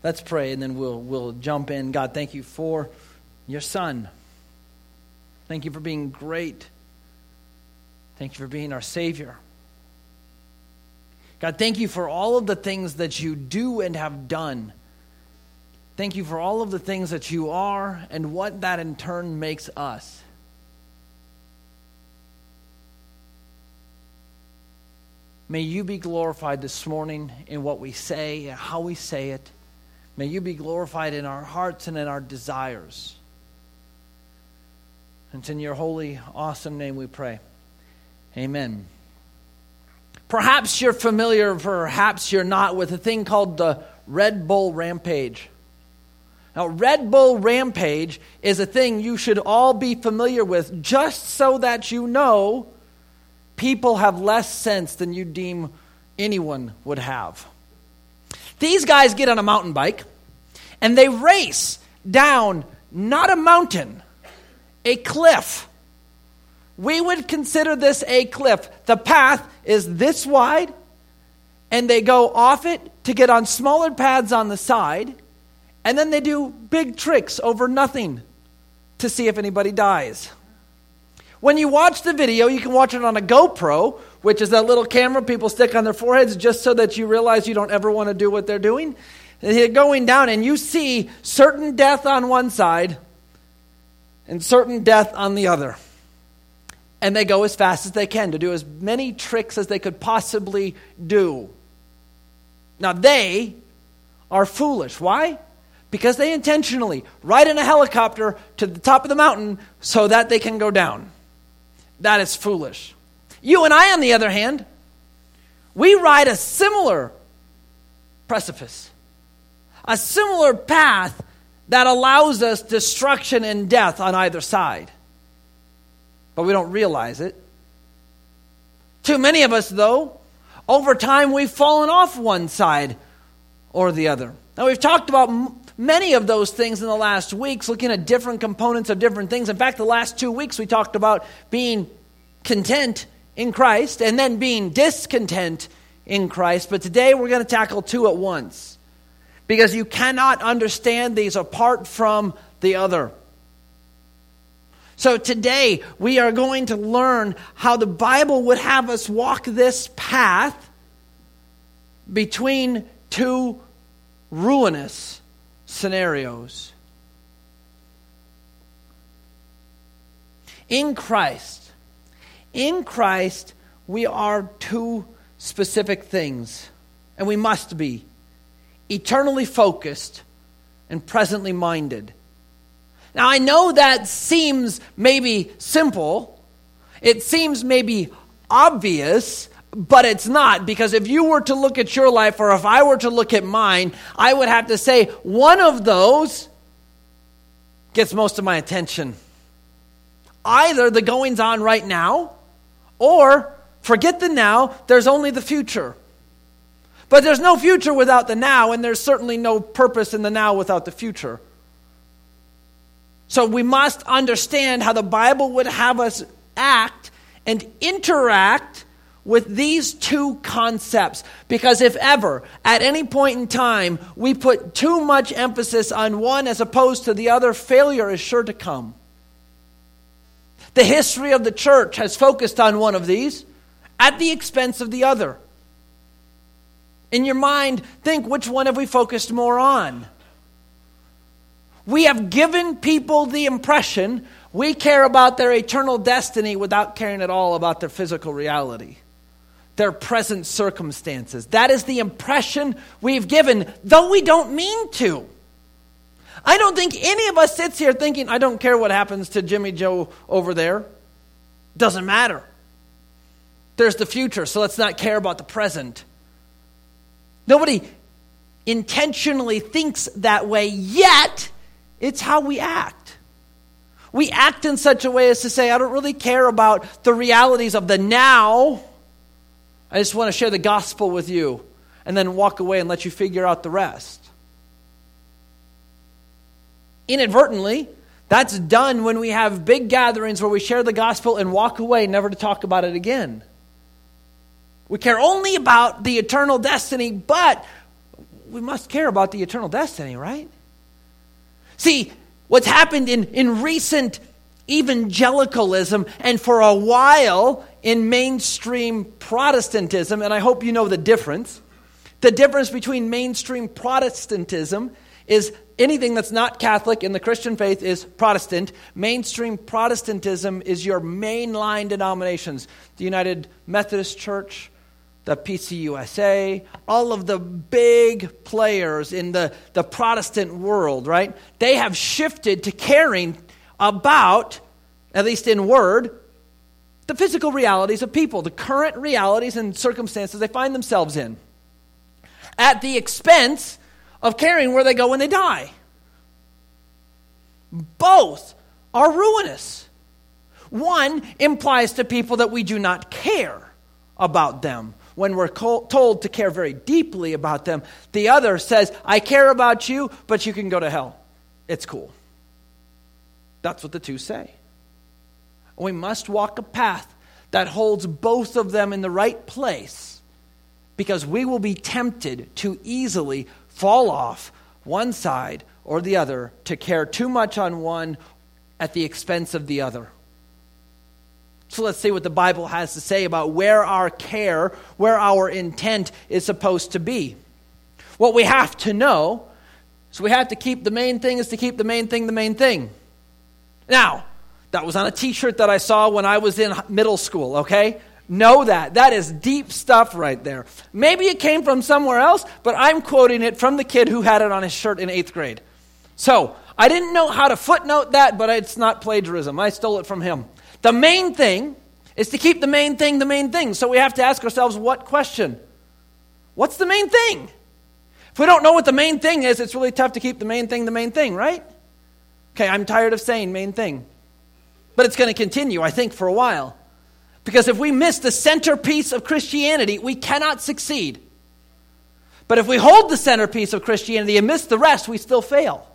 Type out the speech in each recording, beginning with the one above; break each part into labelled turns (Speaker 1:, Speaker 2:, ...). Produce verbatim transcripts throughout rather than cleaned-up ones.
Speaker 1: Let's pray, and then we'll we'll jump in. God, thank you for your Son. Thank you for being great. Thank you for being our Savior. God, thank you for all of the things that you do and have done. Thank you for all of the things that you are and what that in turn makes us. May you be glorified this morning in what we say and how we say it. May you be glorified in our hearts and in our desires. And it's in your holy, awesome name we pray. Amen. Perhaps you're familiar, perhaps you're not, with a thing called the Red Bull Rampage. Now, Red Bull Rampage is a thing you should all be familiar with, just so that you know people have less sense than you deem anyone would have. These guys get on a mountain bike, and they race down not a mountain, a cliff. We would consider this a cliff. The path is this wide, and they go off it to get on smaller paths on the side, and then they do big tricks over nothing to see if anybody dies. When you watch the video, you can watch it on a GoPro, which is that little camera people stick on their foreheads just so that you realize you don't ever want to do what they're doing. They're going down, and you see certain death on one side and certain death on the other. And they go as fast as they can to do as many tricks as they could possibly do. Now, they are foolish. Why? Because they intentionally ride in a helicopter to the top of the mountain so that they can go down. That is foolish. You and I, on the other hand, we ride a similar precipice, a similar path that allows us destruction and death on either side. But we don't realize it. Too many of us, though, over time we've fallen off one side or the other. Now, we've talked about m- many of those things in the last weeks, looking at different components of different things. In fact, the last two weeks we talked about being content in Christ and then being discontent in Christ. But today we're going to tackle two at once, because you cannot understand these apart from the other. So today we are going to learn how the Bible would have us walk this path between two ruinous scenarios. In Christ, in Christ, we are two specific things, and we must be eternally focused and presently minded. Now, I know that seems maybe simple. It seems maybe obvious, but it's not. Because if you were to look at your life, or if I were to look at mine, I would have to say one of those gets most of my attention. Either the goings on right now, or forget the now, there's only the future. But there's no future without the now, and there's certainly no purpose in the now without the future. So we must understand how the Bible would have us act and interact with these two concepts. Because if ever, at any point in time, we put too much emphasis on one as opposed to the other, failure is sure to come. The history of the church has focused on one of these at the expense of the other. In your mind, think, which one have we focused more on? We have given people the impression we care about their eternal destiny without caring at all about their physical reality, their present circumstances. That is the impression we've given, though we don't mean to. I don't think any of us sits here thinking, I don't care what happens to Jimmy Joe over there. Doesn't matter. There's the future, so let's not care about the present. Nobody intentionally thinks that way, yet it's how we act. We act in such a way as to say, I don't really care about the realities of the now. I just want to share the gospel with you and then walk away and let you figure out the rest. Inadvertently, that's done when we have big gatherings where we share the gospel and walk away, never to talk about it again. We care only about the eternal destiny, but we must care about the eternal destiny, right? See, what's happened in, in recent evangelicalism and for a while in mainstream Protestantism, and I hope you know the difference. The difference between mainstream Protestantism is anything that's not Catholic in the Christian faith is Protestant. Mainstream Protestantism is your mainline denominations. The United Methodist Church, the P C U S A, all of the big players in the, the Protestant world, right? They have shifted to caring about, at least in word, the physical realities of people, the current realities and circumstances they find themselves in, at the expense of caring where they go when they die. Both are ruinous. One implies to people that we do not care about them when we're told to care very deeply about them. The other says, I care about you, but you can go to hell. It's cool. That's what the two say. We must walk a path that holds both of them in the right place, because we will be tempted to easily fall off one side or the other, to care too much on one at the expense of the other. So let's see what the Bible has to say about where our care, where our intent is supposed to be. What we have to know, so we have to keep the main thing is to keep the main thing the main thing. Now, that was on a t-shirt that I saw when I was in middle school, okay? Know that. That is deep stuff right there. Maybe it came from somewhere else, but I'm quoting it from the kid who had it on his shirt in eighth grade. So, I didn't know how to footnote that, but it's not plagiarism. I stole it from him. The main thing is to keep the main thing the main thing. So we have to ask ourselves, what question? What's the main thing? If we don't know what the main thing is, it's really tough to keep the main thing the main thing, right? Okay, I'm tired of saying main thing. But it's going to continue, I think, for a while. Because if we miss the centerpiece of Christianity, we cannot succeed. But if we hold the centerpiece of Christianity and miss the rest, we still fail.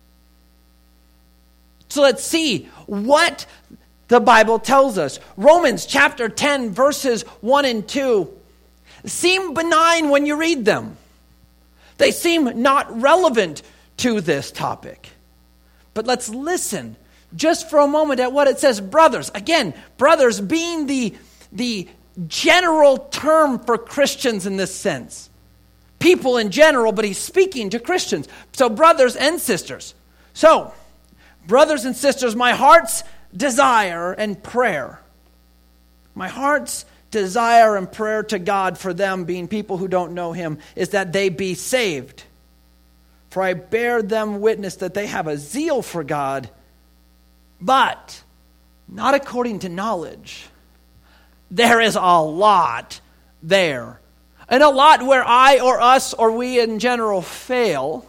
Speaker 1: So let's see what the Bible tells us. Romans chapter ten, verses one and two seem benign when you read them. They seem not relevant to this topic. But let's listen just for a moment at what it says. Brothers, again, brothers being the, the general term for Christians in this sense. People in general, but he's speaking to Christians. So brothers and sisters. So, brothers and sisters, my heart's desire and prayer, my heart's desire and prayer to God for them, being people who don't know him, is that they be saved. For I bear them witness that they have a zeal for God, but not according to knowledge. There is a lot there. And a lot where I or us or we in general fail.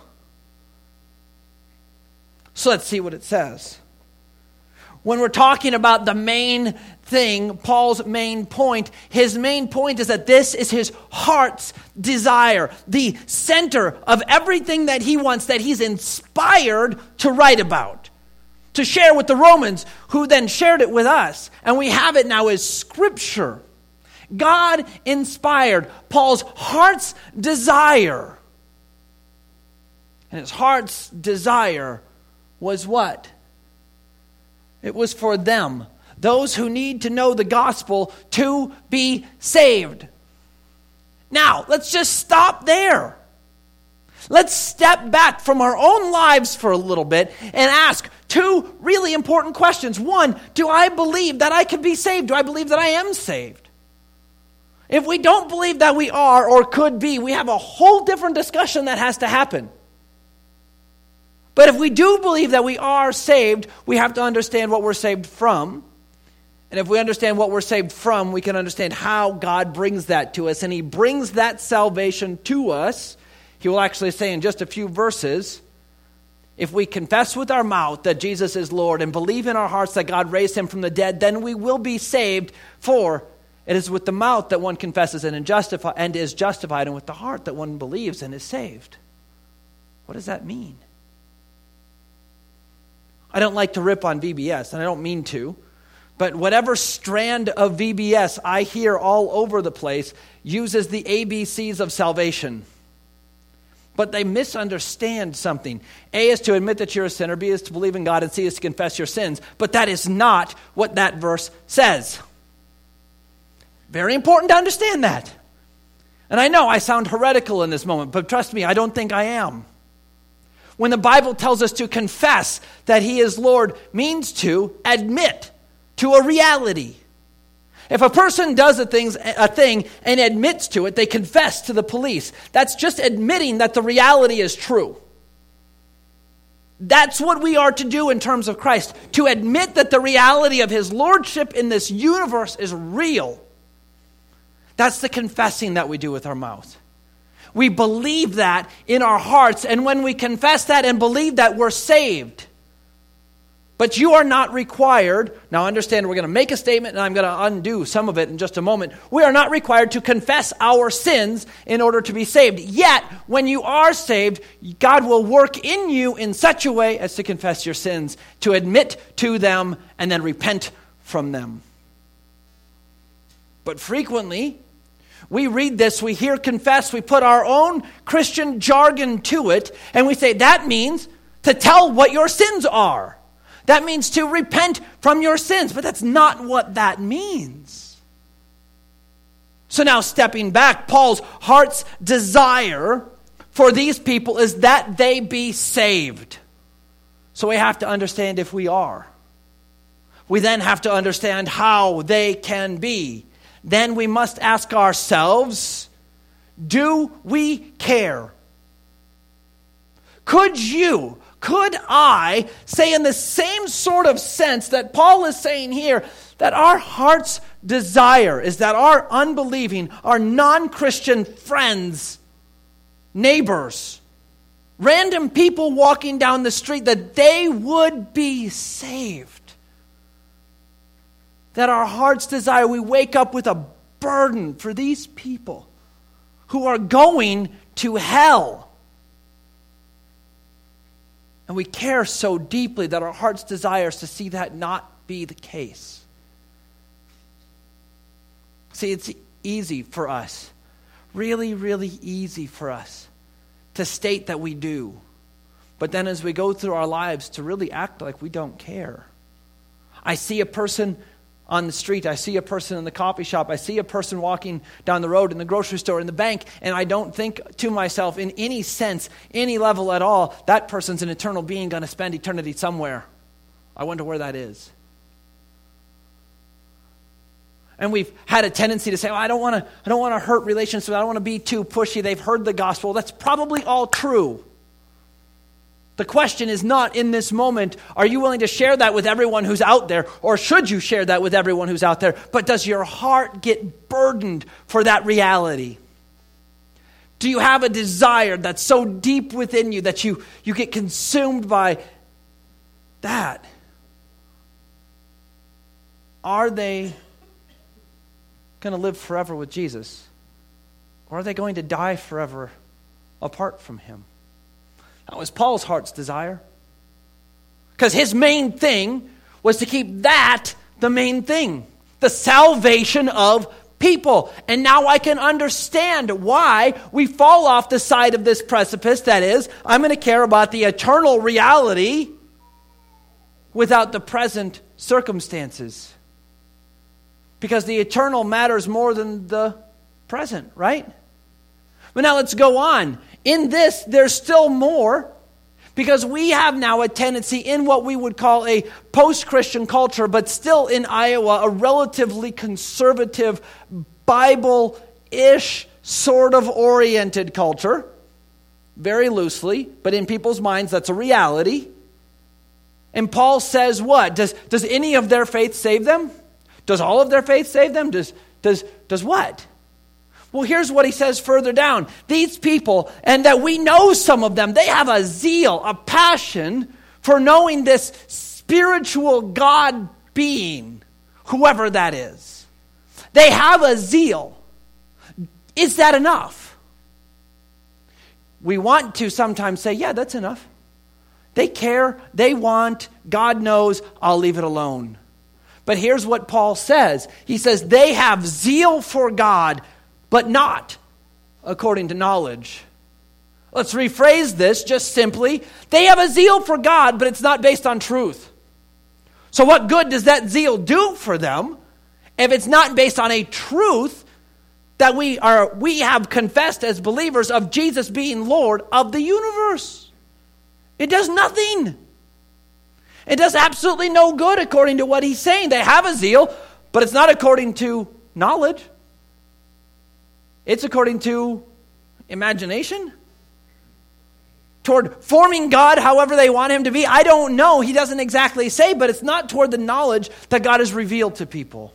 Speaker 1: So let's see what it says. When we're talking about the main thing, Paul's main point, his main point is that this is his heart's desire, the center of everything that he wants, that he's inspired to write about, to share with the Romans, who then shared it with us. And we have it now as Scripture. God inspired Paul's heart's desire. And his heart's desire was what? It was for them, those who need to know the gospel, to be saved. Now, let's just stop there. Let's step back from our own lives for a little bit and ask two really important questions. One, do I believe that I can be saved? Do I believe that I am saved? If we don't believe that we are or could be, we have a whole different discussion that has to happen. But if we do believe that we are saved, we have to understand what we're saved from. And if we understand what we're saved from, we can understand how God brings that to us. And he brings that salvation to us. He will actually say in just a few verses, if we confess with our mouth that Jesus is Lord and believe in our hearts that God raised him from the dead, then we will be saved. For it is with the mouth that one confesses and, justify, and is justified, and with the heart that one believes and is saved. What does that mean? I don't like to rip on V B S, and I don't mean to, but whatever strand of V B S I hear all over the place uses the A B Cs of salvation. But they misunderstand something. A is to admit that you're a sinner. B is to believe in God. And C is to confess your sins. But that is not what that verse says. Very important to understand that. And I know I sound heretical in this moment, but trust me, I don't think I am. When the Bible tells us to confess that He is Lord, means to admit to a reality. If a person does a, things, a thing and admits to it, they confess to the police. That's just admitting that the reality is true. That's what we are to do in terms of Christ. To admit that the reality of His lordship in this universe is real. That's the confessing that we do with our mouth. We believe that in our hearts, and when we confess that and believe that, we're saved. But you are not required, now understand we're going to make a statement and I'm going to undo some of it in just a moment. We are not required to confess our sins in order to be saved. Yet, when you are saved, God will work in you in such a way as to confess your sins, to admit to them, and then repent from them. But frequently, we read this, we hear confess, we put our own Christian jargon to it, and we say that means to tell what your sins are. That means to repent from your sins, but that's not what that means. So now stepping back, Paul's heart's desire for these people is that they be saved. So we have to understand if we are. We then have to understand how they can be. Then we must ask ourselves, do we care? Could you, could I say in the same sort of sense that Paul is saying here, that our heart's desire is that our unbelieving, our non-Christian friends, neighbors, random people walking down the street, that they would be saved? That our heart's desire, we wake up with a burden for these people who are going to hell. And we care so deeply that our heart's desire is to see that not be the case. See, it's easy for us, really, really easy for us to state that we do. But then as we go through our lives, to really act like we don't care. I see a person on the street, I see a person in the coffee shop, I see a person walking down the road, in the grocery store, in the bank, and I don't think to myself in any sense, any level at all, that person's an eternal being going to spend eternity somewhere. I wonder where that is. And we've had a tendency to say, oh, I don't want to I don't want to hurt relationships, I don't want to be too pushy. They've heard the gospel. That's probably all true. The question is not in this moment, are you willing to share that with everyone who's out there? Or should you share that with everyone who's out there? But does your heart get burdened for that reality? Do you have a desire that's so deep within you that you, you get consumed by that? Are they going to live forever with Jesus? Or are they going to die forever apart from Him? That was Paul's heart's desire. Because his main thing was to keep that the main thing. The salvation of people. And now I can understand why we fall off the side of this precipice. That is, I'm going to care about the eternal reality without the present circumstances. Because the eternal matters more than the present, right? But now let's go on. In this, there's still more, because we have now a tendency in what we would call a post-Christian culture, but still in Iowa, a relatively conservative, Bible-ish sort of oriented culture, very loosely, but in people's minds, that's a reality. And Paul says what? Does, does any of their faith save them? Does all of their faith save them? Does, does, does what? Well, here's what he says further down. These people, and that we know some of them, they have a zeal, a passion for knowing this spiritual God being, whoever that is. They have a zeal. Is that enough? We want to sometimes say, yeah, that's enough. They care, they want, God knows, I'll leave it alone. But here's what Paul says. He says they have zeal for God, but not according to knowledge. Let's rephrase this just simply. They have a zeal for God, but it's not based on truth. So what good does that zeal do for them if it's not based on a truth that we are we have confessed as believers of Jesus being Lord of the universe? It does nothing. It does absolutely no good according to what he's saying. They have a zeal, but it's not according to knowledge. It's according to imagination. Toward forming God however they want him to be. I don't know. He doesn't exactly say, but it's not toward the knowledge that God has revealed to people.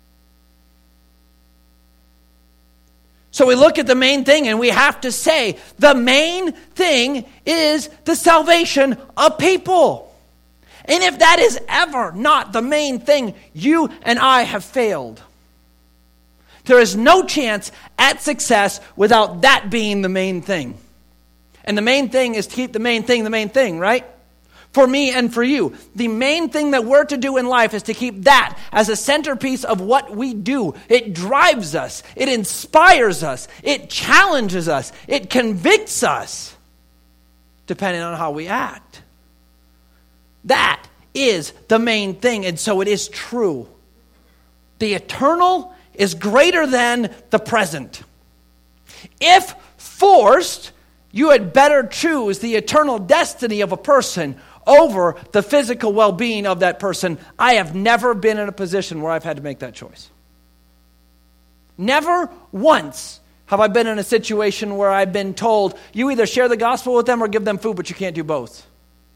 Speaker 1: So we look at the main thing and we have to say the main thing is the salvation of people. And if that is ever not the main thing, you and I have failed. There is no chance at success without that being the main thing. And the main thing is to keep the main thing the main thing, right? For me and for you. The main thing that we're to do in life is to keep that as a centerpiece of what we do. It drives us. It inspires us. It challenges us. It convicts us, depending on how we act. That is the main thing, and so it is true. The eternal is greater than the present. If forced, you had better choose the eternal destiny of a person over the physical well-being of that person. I have never been in a position where I've had to make that choice. Never once have I been in a situation where I've been told, you either share the gospel with them or give them food, but you can't do both.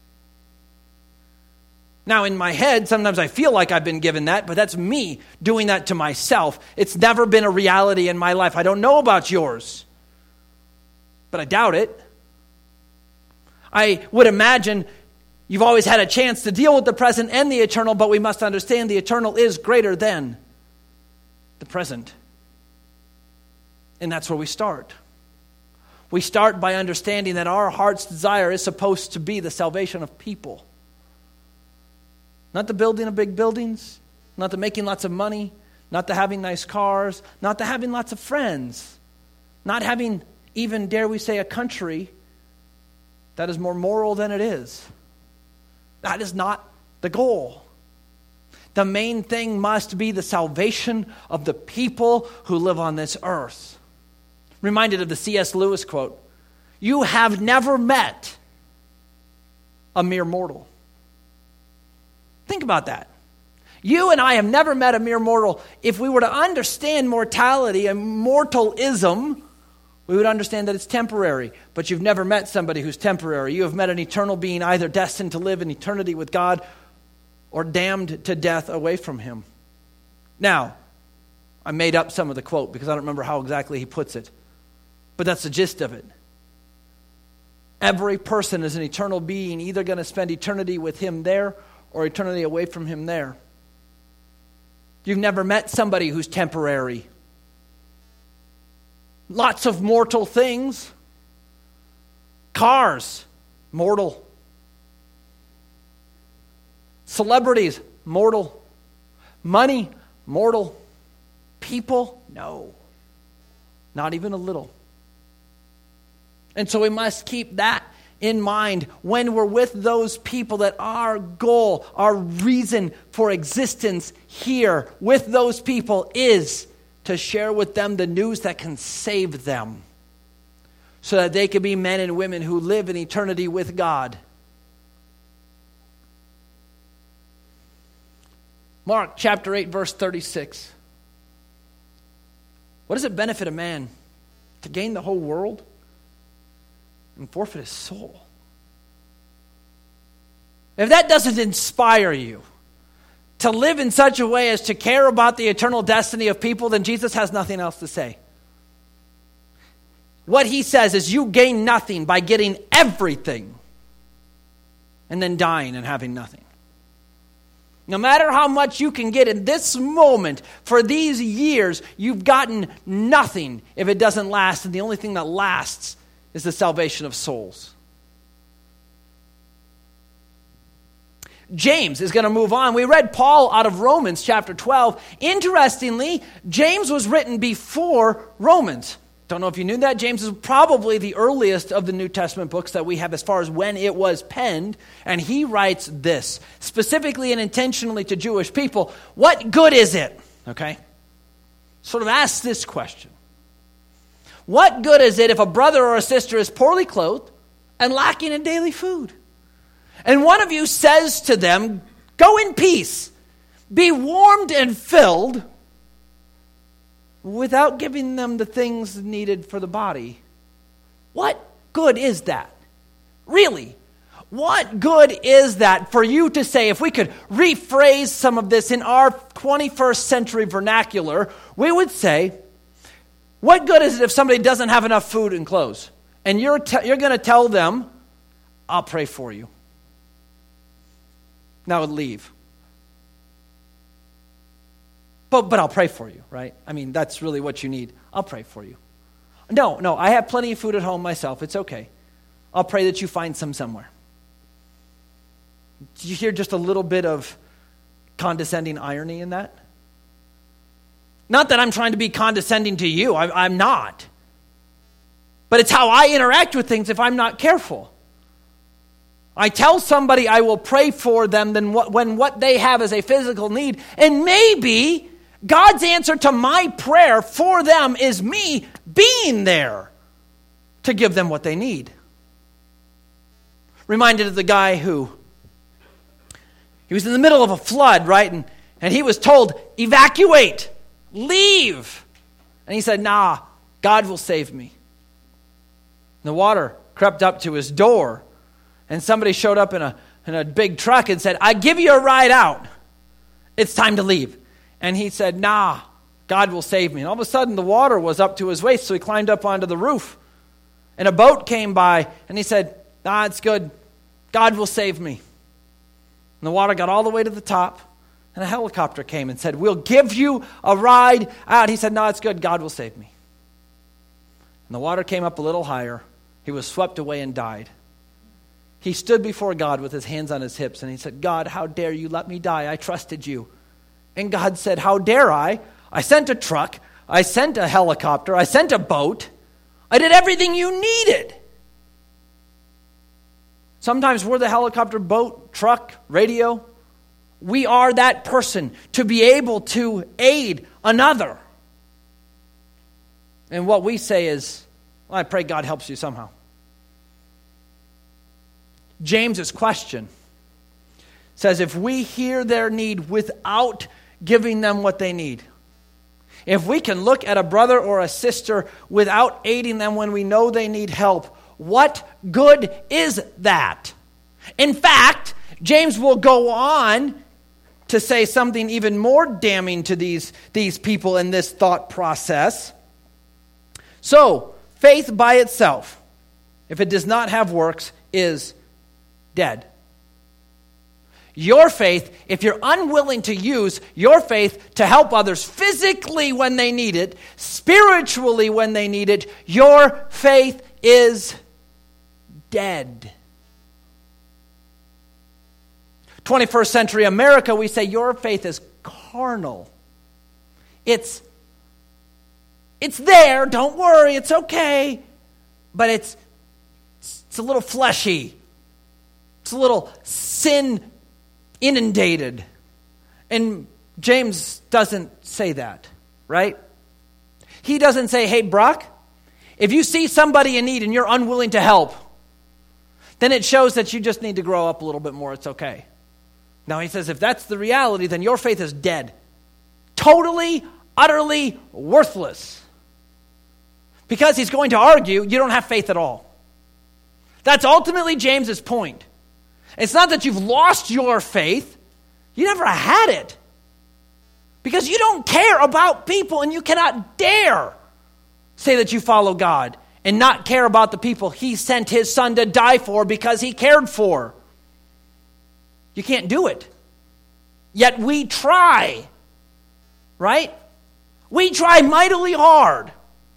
Speaker 1: Now, in my head, sometimes I feel like I've been given that, but that's me doing that to myself. It's never been a reality in my life. I don't know about yours, but I doubt it. I would imagine you've always had a chance to deal with the present and the eternal, but we must understand the eternal is greater than the present. And that's where we start. We start by understanding that our heart's desire is supposed to be the salvation of people. Not the building of big buildings, not the making lots of money, not the having nice cars, not the having lots of friends, not having even, dare we say, a country that is more moral than it is. That is not the goal. The main thing must be the salvation of the people who live on this earth. Reminded of the C S Lewis quote, "You have never met a mere mortal." Think about that. You and I have never met a mere mortal. If we were to understand mortality and mortalism, we would understand that it's temporary. But you've never met somebody who's temporary. You have met an eternal being either destined to live in eternity with God or damned to death away from him. Now, I made up some of the quote because I don't remember how exactly he puts it. But that's the gist of it. Every person is an eternal being, either going to spend eternity with him there or eternity away from him there. You've never met somebody who's temporary. Lots of mortal things. Cars, mortal. Celebrities, mortal. Money, mortal. People, no. Not even a little. And so we must keep that in mind when we're with those people, that our goal, our reason for existence here with those people is to share with them the news that can save them so that they can be men and women who live in eternity with God. Mark chapter eight, verse thirty-six. What does it benefit a man to gain the whole world and forfeit his soul? If that doesn't inspire you to live in such a way as to care about the eternal destiny of people, then Jesus has nothing else to say. What he says is you gain nothing by getting everything and then dying and having nothing. No matter how much you can get in this moment, for these years, you've gotten nothing if it doesn't last, and the only thing that lasts is the salvation of souls. James is going to move on. We read Paul out of Romans chapter twelve. Interestingly, James was written before Romans. Don't know if you knew that. James is probably the earliest of the New Testament books that we have as far as when it was penned. And he writes this, specifically and intentionally to Jewish people. What good is it? Okay? Sort of ask this question. What good is it if a brother or a sister is poorly clothed and lacking in daily food? And one of you says to them, go in peace, be warmed and filled, without giving them the things needed for the body. What good is that? Really? What good is that for you to say, if we could rephrase some of this in our twenty-first century vernacular, we would say, what good is it if somebody doesn't have enough food and clothes? And you're te- you're going to tell them, I'll pray for you. Now leave. But but I'll pray for you, right? I mean, that's really what you need. I'll pray for you. No, no, I have plenty of food at home myself. It's okay. I'll pray that you find some somewhere. Do you hear just a little bit of condescending irony in that? Not that I'm trying to be condescending to you. I, I'm not. But it's how I interact with things if I'm not careful. I tell somebody I will pray for them then what, when what they have is a physical need. And maybe God's answer to my prayer for them is me being there to give them what they need. Reminded of the guy who, he was in the middle of a flood, right? And, and he was told, evacuate, leave. And he said, nah, God will save me. And the water crept up to his door. And somebody showed up in a, in a big truck and said, I give you a ride out. It's time to leave. And he said, nah, God will save me. And all of a sudden the water was up to his waist, so he climbed up onto the roof. And a boat came by, and he said, nah, it's good. God will save me. And the water got all the way to the top, and a helicopter came and said, we'll give you a ride out. He said, no, it's good. God will save me. And the water came up a little higher. He was swept away and died. He stood before God with his hands on his hips, and he said, God, how dare you let me die? I trusted you. And God said, how dare I? I sent a truck. I sent a helicopter. I sent a boat. I did everything you needed. Sometimes we're the helicopter, boat, truck, radio. We are that person to be able to aid another. And what we say is, well, I pray God helps you somehow. James's question says, if we hear their need without giving them what they need, if we can look at a brother or a sister without aiding them when we know they need help, what good is that? In fact, James will go on to say something even more damning to these, these people in this thought process. So, faith by itself, if it does not have works, is dead. Your faith, if you're unwilling to use your faith to help others physically when they need it, spiritually when they need it, your faith is dead. twenty-first century America, we say your faith is carnal. It's, it's there, don't worry, it's okay, but it's, it's a little fleshy. It's a little sin inundated. And James doesn't say that, right? He doesn't say, hey, Brock, if you see somebody in need and you're unwilling to help, then it shows that you just need to grow up a little bit more. It's okay. Now he says, if that's the reality, then your faith is dead. Totally, utterly worthless. Because he's going to argue you don't have faith at all. That's ultimately James's point. It's not that you've lost your faith. You never had it. Because you don't care about people, and you cannot dare say that you follow God and not care about the people he sent his son to die for because he cared for. You can't do it. Yet we try. Right? We try mightily hard.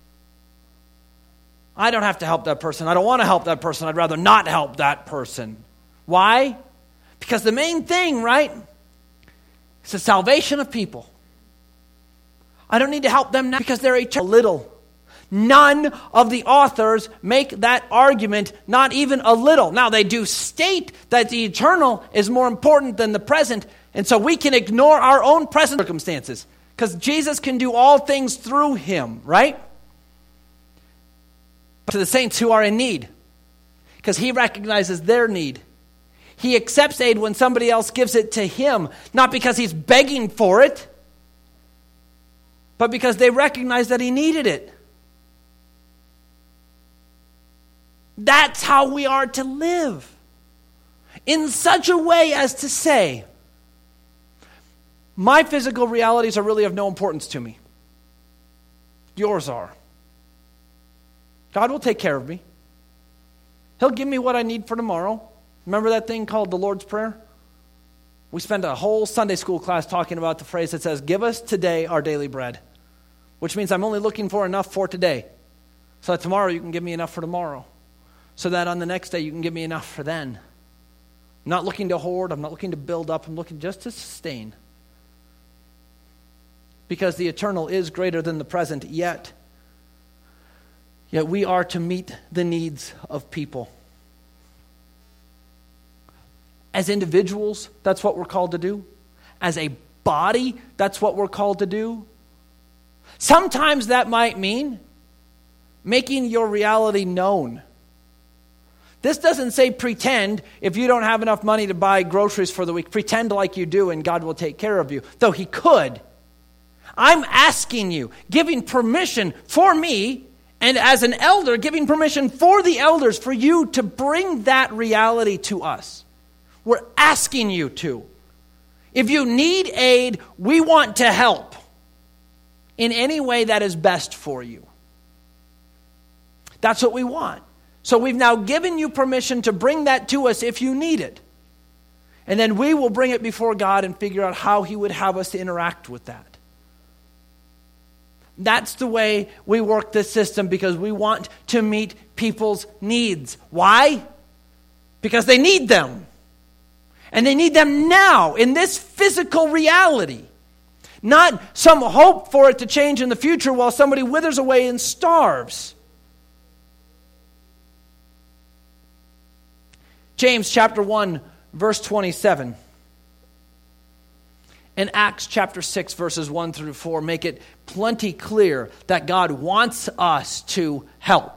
Speaker 1: I don't have to help that person. I don't want to help that person. I'd rather not help that person. Why? Because the main thing, right, is the salvation of people. I don't need to help them now because they're eternal. Little. None of the authors make that argument, not even a little. Now, they do state that the eternal is more important than the present, and so we can ignore our own present circumstances because Jesus can do all things through him, right? But to the saints who are in need, because he recognizes their need. He accepts aid when somebody else gives it to him, not because he's begging for it, but because they recognize that he needed it. That's how we are to live. In such a way as to say, my physical realities are really of no importance to me. Yours are. God will take care of me. He'll give me what I need for tomorrow. Remember that thing called the Lord's Prayer? We spent a whole Sunday school class talking about the phrase that says, give us today our daily bread, which means I'm only looking for enough for today. So that tomorrow you can give me enough for tomorrow. So that on the next day you can give me enough for then. I'm not looking to hoard. I'm not looking to build up. I'm looking just to sustain. Because the eternal is greater than the present, yet, yet we are to meet the needs of people. As individuals, that's what we're called to do. As a body, that's what we're called to do. Sometimes that might mean making your reality known. This doesn't say pretend if you don't have enough money to buy groceries for the week. Pretend like you do and God will take care of you. Though he could. I'm asking you, giving permission for me, and as an elder, giving permission for the elders for you to bring that reality to us. We're asking you to. If you need aid, we want to help in any way that is best for you. That's what we want. So we've now given you permission to bring that to us if you need it. And then we will bring it before God and figure out how he would have us to interact with that. That's the way we work this system because we want to meet people's needs. Why? Because they need them. And they need them now in this physical reality. Not some hope for it to change in the future while somebody withers away and starves. James chapter one, verse twenty-seven. And Acts chapter six, verses one through four make it plenty clear that God wants us to help.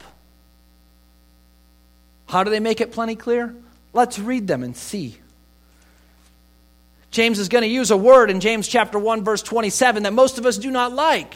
Speaker 1: How do they make it plenty clear? Let's read them and see. James is going to use a word in James chapter one, verse twenty-seven that most of us do not like.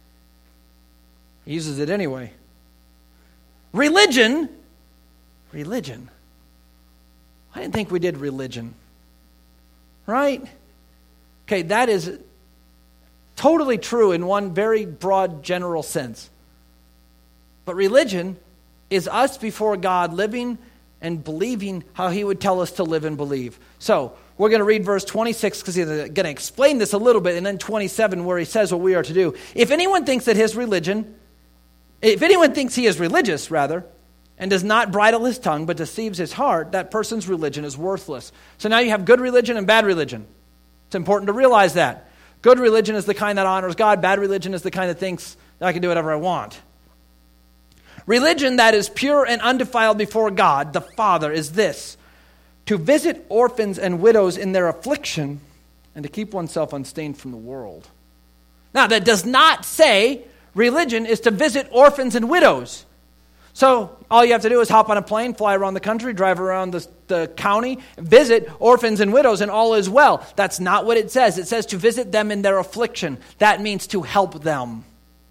Speaker 1: He uses it anyway. Religion. Religion. I didn't think we did religion. Right? Okay, that is totally true in one very broad, general sense. But religion is us before God living and believing how he would tell us to live and believe. So, we're going to read verse twenty-six because he's going to explain this a little bit, and then twenty-seven where he says what we are to do. If anyone thinks that his religion, if anyone thinks he is religious, rather, and does not bridle his tongue but deceives his heart, that person's religion is worthless. So now you have good religion and bad religion. It's important to realize that. Good religion is the kind that honors God. Bad religion is the kind that thinks that I can do whatever I want. Religion that is pure and undefiled before God, the Father, is this: to visit orphans and widows in their affliction and to keep oneself unstained from the world. Now, that does not say religion is to visit orphans and widows. So all you have to do is hop on a plane, fly around the country, drive around the, the county, visit orphans and widows, and all is well. That's not what it says. It says to visit them in their affliction. That means to help them.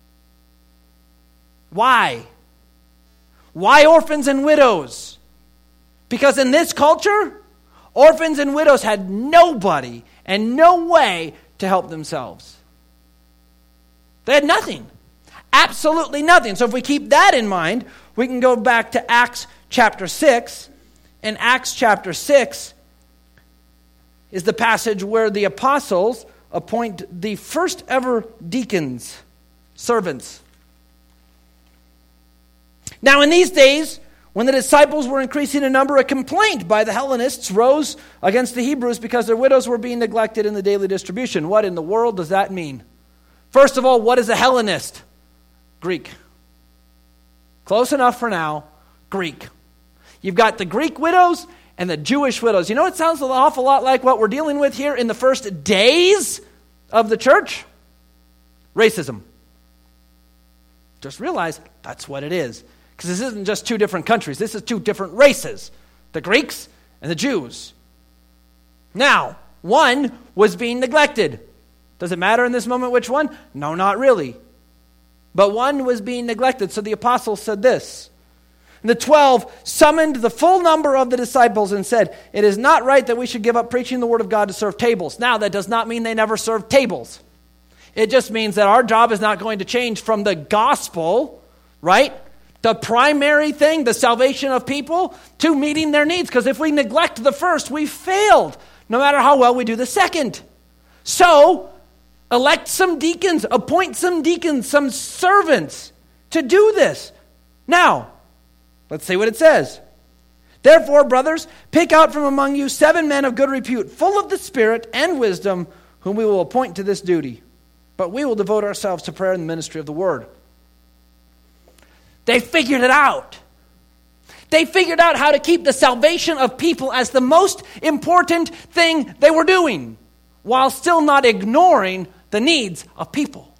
Speaker 1: Why? Why orphans and widows? Because in this culture, orphans and widows had nobody and no way to help themselves. They had nothing. Absolutely nothing. So if we keep that in mind, we can go back to Acts chapter six. And Acts chapter six is the passage where the apostles appoint the first ever deacons, servants. Now in these days, when the disciples were increasing in number, a complaint by the Hellenists rose against the Hebrews because their widows were being neglected in the daily distribution. What in the world does that mean? First of all, what is a Hellenist? Greek. Close enough for now. Greek. You've got the Greek widows and the Jewish widows. You know, it sounds an awful lot like what we're dealing with here in the first days of the church. Racism. Just realize that's what it is. Because this isn't just two different countries. This is two different races. The Greeks and the Jews. Now, one was being neglected. Does it matter in this moment which one? No, not really. But one was being neglected. So the apostles said this. The twelve summoned the full number of the disciples and said, "It is not right that we should give up preaching the word of God to serve tables." Now, that does not mean they never served tables. It just means that our job is not going to change from the gospel, right? The primary thing, the salvation of people, to meeting their needs. Because if we neglect the first, we failed, no matter how well we do the second. So, elect some deacons, appoint some deacons, some servants to do this. Now, let's see what it says. "Therefore, brothers, pick out from among you seven men of good repute, full of the Spirit and wisdom, whom we will appoint to this duty. But we will devote ourselves to prayer and the ministry of the word." They figured it out. They figured out how to keep the salvation of people as the most important thing they were doing, while still not ignoring the needs of people.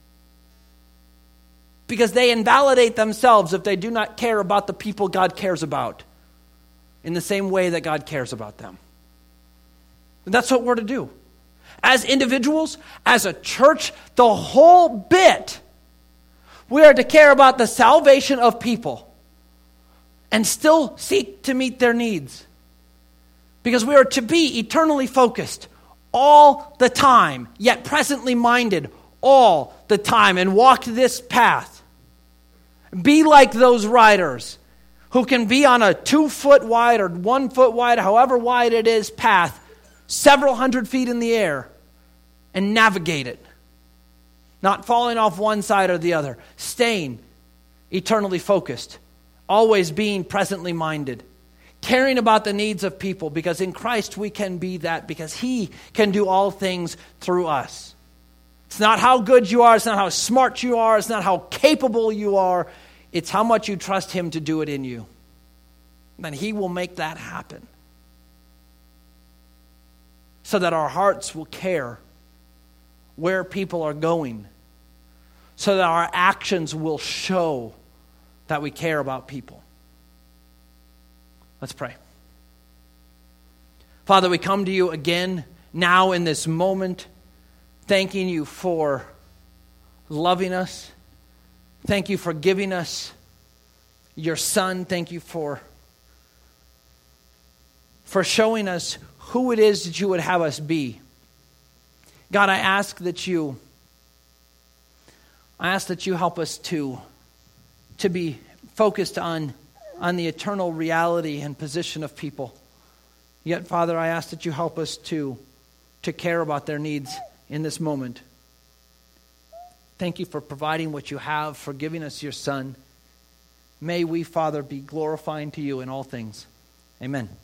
Speaker 1: Because they invalidate themselves if they do not care about the people God cares about in the same way that God cares about them. And that's what we're to do. As individuals, as a church, the whole bit, we are to care about the salvation of people and still seek to meet their needs. Because we are to be eternally focused all the time, yet presently minded all the time, and walk this path. Be like those riders who can be on a two foot wide or one foot wide, however wide it is, path, several hundred feet in the air, and navigate it. Not falling off one side or the other. Staying eternally focused. Always being presently minded. Caring about the needs of people, because in Christ we can be that, because He can do all things through us. It's not how good you are, it's not how smart you are, it's not how capable you are, it's how much you trust Him to do it in you. And He will make that happen. So that our hearts will care where people are going. So that our actions will show that we care about people. Let's pray. Father, we come to you again now in this moment, thanking you for loving us. Thank you for giving us your Son. Thank you for, for showing us who it is that you would have us be. God, I ask that you, I ask that you help us to, to be focused on, on the eternal reality and position of people. Yet, Father, I ask that you help us to, to care about their needs in this moment. Thank you for providing what you have, for giving us your Son. May we, Father, be glorifying to you in all things. Amen.